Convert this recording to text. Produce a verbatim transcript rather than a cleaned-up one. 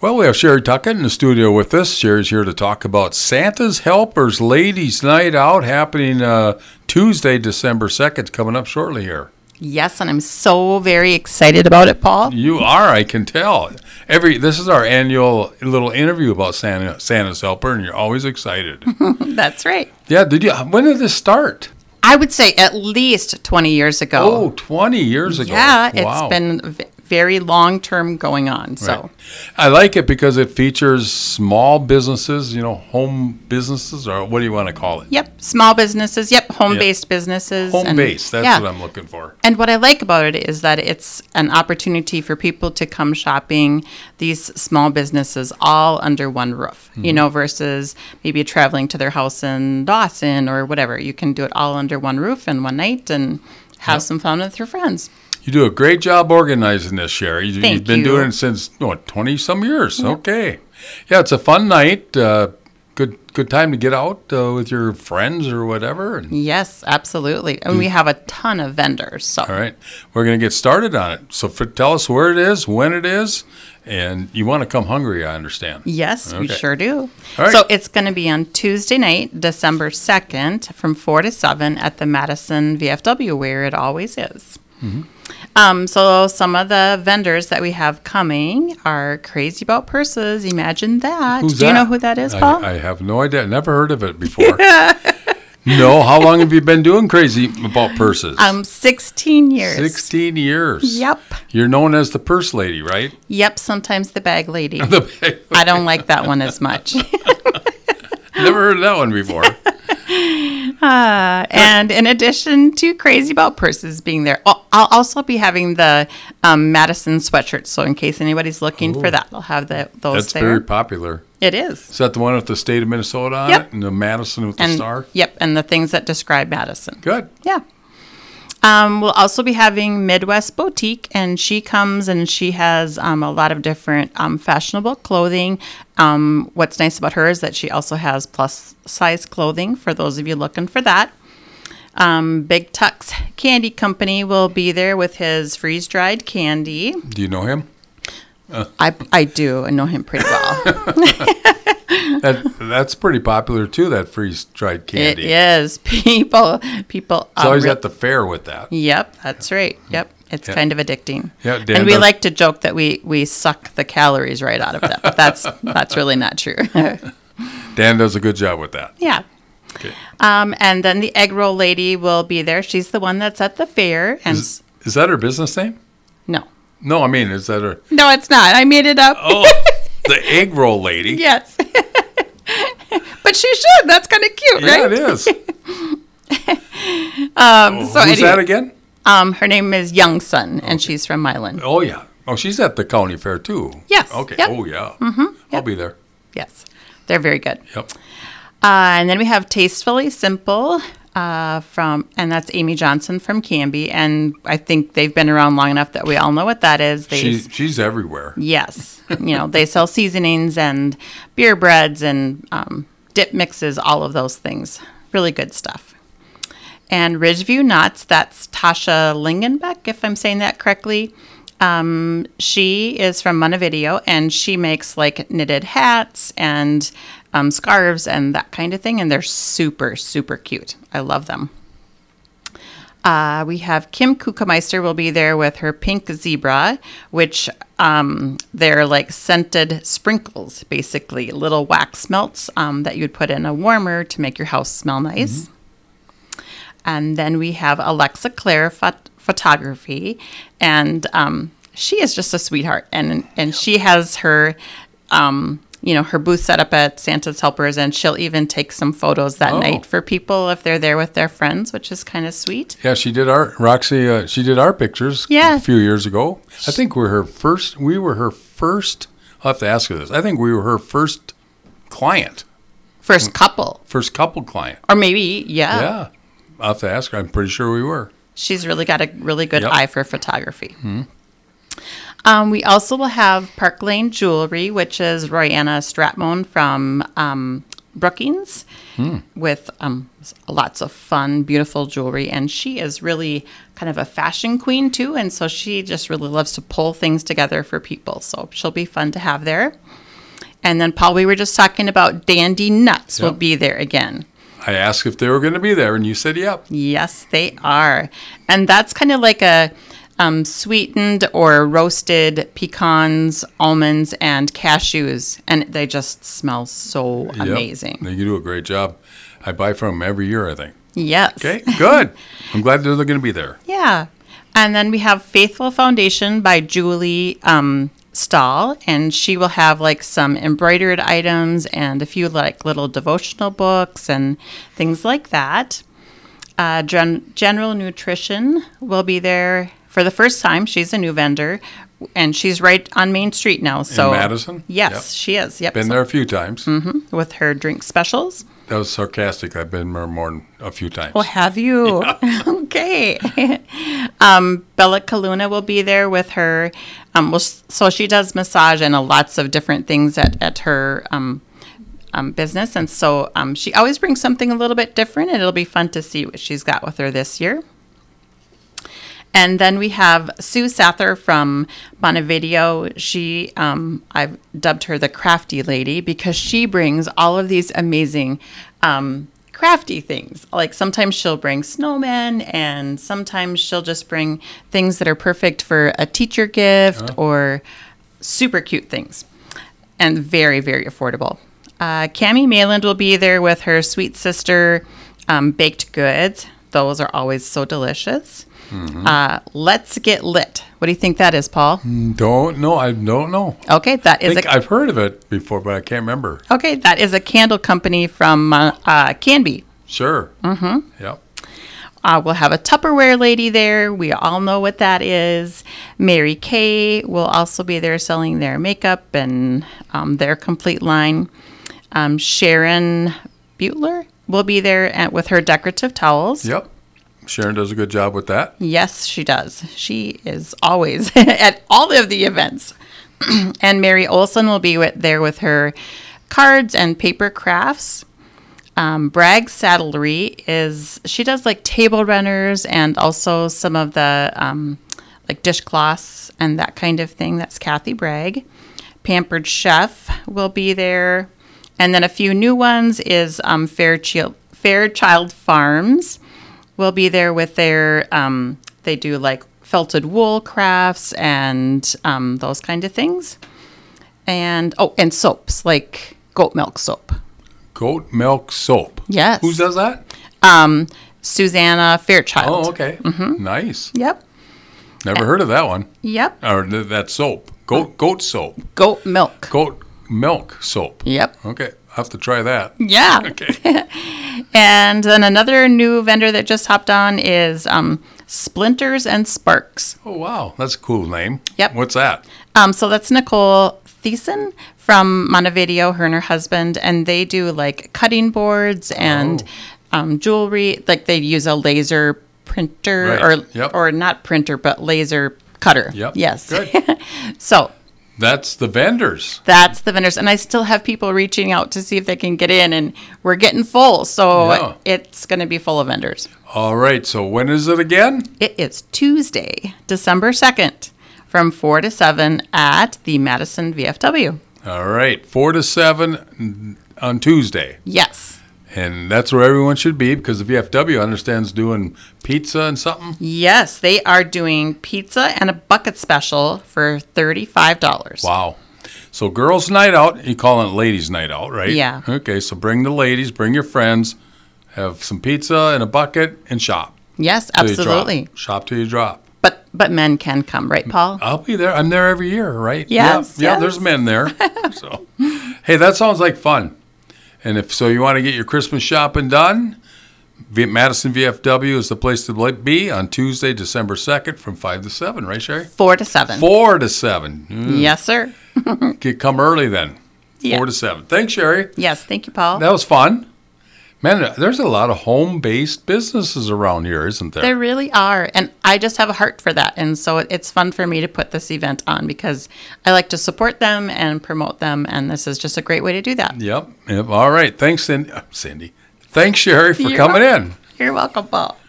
Well, we have Sherry Tuckett in the studio with us. Sherry's here to talk about Santa's Helpers Ladies Night Out happening uh, Tuesday, December second, coming up shortly here. Yes, and I'm so very excited about it, Paul. You are, I can tell. Every This is our annual little interview about Santa, Santa's Helper, and you're always excited. That's right. Yeah, did you? When did this start? I would say at least twenty years ago. Oh, twenty years ago. Yeah, wow. It's been v- very long-term going on. So right. I like it because it features small businesses, you know, home businesses, or what do you want to call it? Yep, small businesses. Yep, home-based yep. businesses. Home-based, that's yeah. what I'm looking for. And what I like about it is that it's an opportunity for people to come shopping these small businesses all under one roof, mm-hmm. you know, versus maybe traveling to their house in Dawson or whatever. You can do it all under one roof in one night and have yep. some fun with your friends. You do a great job organizing this, Sherry. You, Thank You've been you. doing it since, what, twenty-some years? Yep. Okay. Yeah, it's a fun night. Uh, good good time to get out uh, with your friends or whatever. And yes, absolutely. And we have a ton of vendors. So. All right. We're going to get started on it. So for, tell us where it is, when it is, and you want to come hungry, I understand. Yes, okay. we sure do. All right. So it's going to be on Tuesday night, December second, from four to seven at the Madison V F W, where it always is. Mm-hmm. Um, so some of the vendors that we have coming are Crazy About Purses. Imagine that. Who's Do that? you know who that is, Paul? I, I have no idea. Never heard of it before. No. How long have you been doing Crazy About Purses? Um, sixteen years. Sixteen years. Yep. You're known as the purse lady, right? Yep. Sometimes the bag lady. the bag lady. I don't like that one as much. Never heard of that one before. Uh, and in addition to Crazy About Purses being there, I'll I'll also be having the um, Madison sweatshirts. So in case anybody's looking Ooh. for that, I'll have the, those That's there. very popular. It is. Is that the one with the state of Minnesota on Yep. it? And the Madison with the and, star? Yep, and the things that describe Madison. Good. Yeah. Um, we'll also be having Midwest Boutique, and she comes and she has um, a lot of different um, fashionable clothing. Um, what's nice about her is that she also has plus size clothing for those of you looking for that. Um, Big Tux Candy Company will be there with his freeze dried candy. Do you know him? Uh. I I do. I know him pretty well. that that's pretty popular too. That freeze dried candy. It is. People people. It's always re- at the fair with that. Yep, that's right. Yep, it's yeah. kind of addicting. Yeah, Dan and we does. like to joke that we we suck the calories right out of that, but that's that's really not true. Dan does a good job with that. Yeah. Okay. Um, and then the egg roll lady will be there. She's the one that's at the fair. And is, is that her business name? No. No, I mean, is that her? No, it's not. I made it up. Oh, the egg roll lady. Yes. But she should. That's kind of cute, yeah, right? Yeah, it is. um, oh, so who's anyway, that again? Um, her name is Youngson, okay. and she's from Milan. Oh, yeah. Oh, she's at the county fair, too. Yes. Okay. Yep. Oh, yeah. Mm-hmm. Yep. I'll be there. Yes. They're very good. Yep. Uh, and then we have Tastefully Simple uh, from, and that's Amy Johnson from Canby. And I think they've been around long enough that we all know what that is. They, she's, she's everywhere. Yes. You know, they sell seasonings and beer breads and um, dip mixes, all of those things. Really good stuff. And Ridgeview Knots, that's Tasha Lingenbeck, if I'm saying that correctly. Um, she is from Montevideo, and she makes like knitted hats and um, scarves and that kind of thing, and they're super, super cute. I love them. Uh, we have Kim Kuchameister will be there with her pink zebra, which um, they're like scented sprinkles, basically, little wax melts um, that you'd put in a warmer to make your house smell nice. Mm-hmm. And then we have Alexa Claire Phot- Photography, and um, she is just a sweetheart. And and she has her, um, you know, her booth set up at Santa's Helpers, and she'll even take some photos that oh. night for people if they're there with their friends, which is kind of sweet. Yeah, she did our Roxy. Uh, she did our pictures yeah. a few years ago. I think we're her first. We were her first. I'll have to ask her this. I think we were her first client. First couple. First couple client. Or maybe, yeah. Yeah. I'll have to ask her. I'm pretty sure we were. She's really got a really good yep. eye for photography. Mm-hmm. Um, we also will have Park Lane Jewelry, which is Royanna Stratmone from um, Brookings with um, lots of fun, beautiful jewelry. And she is really kind of a fashion queen, too. And so she just really loves to pull things together for people. So she'll be fun to have there. And then, Paul, we were just talking about Dandy Nuts Yep. will be there again. I asked if they were going to be there, and you said yep. Yes, they are. And that's kind of like a um, sweetened or roasted pecans, almonds, and cashews. And they just smell so Yep. amazing. They do a great job. I buy from them every year, I think. Yes. Okay, good. I'm glad they're going to be there. Yeah. And then we have Faithful Foundation by Julie um, Stahl, and she will have like some embroidered items and a few like little devotional books and things like that. Uh, Gen- General Nutrition will be there for the first time. She's a new vendor, and she's right on Main Street now. So In Madison? Yes, Yep. she is. Yep. Been So- there a few times. mhm, with her drink specials. That was sarcastic. I've been there more than a few times. Oh, have you? Okay. um, Bella Kaluna will be there with her. Um, well, so she does massage and uh, lots of different things at, at her um, um, business. And so um, she always brings something a little bit different, and it'll be fun to see what she's got with her this year. And then we have Sue Sather from Montevideo. She, um, I've dubbed her the crafty lady because she brings all of these amazing um, crafty things. Like sometimes she'll bring snowmen, and sometimes she'll just bring things that are perfect for a teacher gift or super cute things, and very, very affordable. Uh, Cammie Mayland will be there with her sweet sister um, baked goods. Those are always so delicious. Uh, Let's Get Lit. What do you think that is, Paul? Don't know. I don't know. Okay, that I is think a I've heard of it before, but I can't remember. okay. That is a candle company from uh, uh, Canby. Sure. Mm-hmm. Yep. Uh, we'll have a Tupperware lady there. We all know what that is. Mary Kay will also be there selling their makeup and um, their complete line. Um, Sharon Butler will be there at, with her decorative towels. Yep. Sharon does a good job with that. Yes, she does. She is always at all of the events. And Mary Olson will be with, there with her cards and paper crafts. Um, Bragg Saddlery is, she does like table runners and also some of the um, like dishcloths and that kind of thing. That's Kathy Bragg. Pampered Chef will be there. And then a few new ones is um, Fairchild, Fairchild Farms. Will be there with their, um, they do like felted wool crafts and um, those kind of things. And, oh, and soaps, like goat milk soap. Goat milk soap. Yes. Who does that? Um, Susanna Fairchild. Oh, okay. Mm-hmm. Nice. Yep. Never heard of that one. Yep. Or th- that soap. Goat goat soap. Goat milk. Goat milk soap. Yep. Okay. I'll have to try that. Yeah. Okay. And then another new vendor that just hopped on is um, Splinters and Sparks. Oh, wow. That's a cool name. Yep. What's that? Um, so that's Nicole Thiessen from Montevideo, her and her husband, and they do like cutting boards and Oh. um, jewelry. Like they use a laser printer Right. or Yep. or not printer, but laser cutter. Yep. Yes. Good. So That's the vendors. that's the vendors, and I still have people reaching out to see if they can get in, and we're getting full, so Yeah. it's going to be full of vendors. All right. So when is it again? It is Tuesday, December second, from four to seven at the Madison V F W. All right. Four to seven on Tuesday. Yes. And that's where everyone should be because the V F W understands doing pizza and something. Yes, they are doing pizza and a bucket special for thirty-five dollars. Wow. So girls' night out, you call it ladies' night out, right? Yeah. Okay, so bring the ladies, bring your friends, have some pizza and a bucket, and shop. Yes, till you drop. absolutely. Shop till you drop. But but men can come, right, Paul? I'll be there. I'm there every year, right? Yes, Yeah, yeah yes. there's men there. So, hey, that sounds like fun. And if so, you want to get your Christmas shopping done, v- Madison V F W is the place to be on Tuesday, December second from five to seven, right, Sherry? Four to seven. four to seven. Mm. Yes, sir. Get- Come early then. Yeah. four to seven. Thanks, Sherry. Yes, thank you, Paul. That was fun. Man, there's a lot of home-based businesses around here, isn't there? There really are. And I just have a heart for that. And so it- it's fun for me to put this event on because I like to support them and promote them. And this is just a great way to do that. Yep. Yep. All right. Thanks, Cindy. Cindy. Thanks, Sherry, for You're coming welcome. in. You're welcome, Paul.